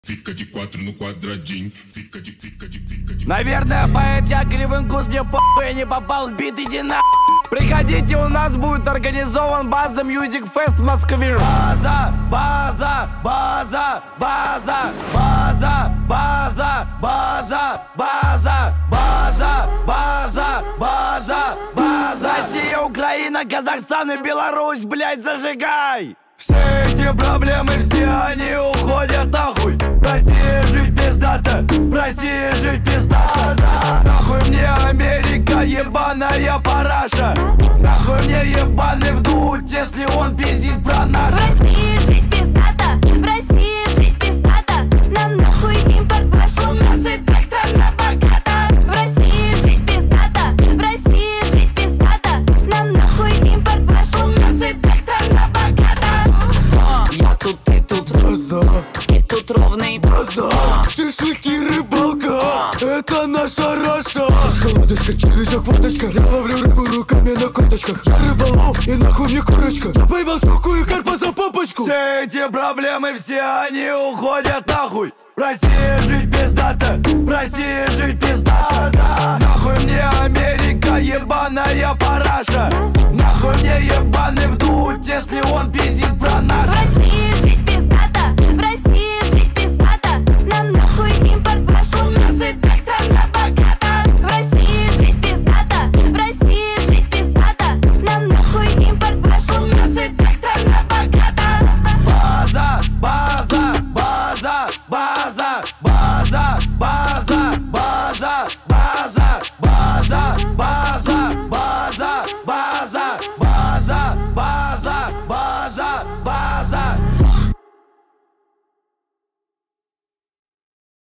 Fica de quatro no quadradinho, fica de. Наверное, поэт я кривым кут, мне похуй, я не попал в бит, иди на. Приходите, у нас будет организован База Music Fest в Москве. База, база, база, база, база, база, база, база, база, база, база, база. Россия, Украина, Казахстан и Беларусь, блять, зажигай! Все эти проблемы, все они уходят нахуй. В России жить пиздато, в России жить пиздато. Нахуй мне Америка, ебаная параша. Нахуй мне ебаный вдуть, если он пиздит про наш. В России жить пиздато, в России жить пиздато. Нам нахуй импорт пошел, нас и так страна богата. В России жить пиздато, в России жить пиздато. Нам нахуй импорт пошел, нас и так страна богата. Я тут, ты тут, база, и тут ровный база, шашлыки, рыбалка, это наша Раша. Холодочка, червячок, водочка, я ловлю рыбу руками на корточках. Я рыболов, и нахуй мне курочка. Я поймал щуку и карпа за попочку. Все эти проблемы, все они уходят нахуй. В России жить пиздато, в России жить пиздато. Нахуй мне Америка, ебаная параша. Нахуй мне ебаный вдуть, если он пиздит про наш. В России жить пиздато, в России жить пиздато. Нам нахуй импорт пошел, нас и так страна богата. В России жить пиздато, в России жить пиздато. Нам нахуй импорт пошел, нас и так страна богата. База, база, база, база, база, база,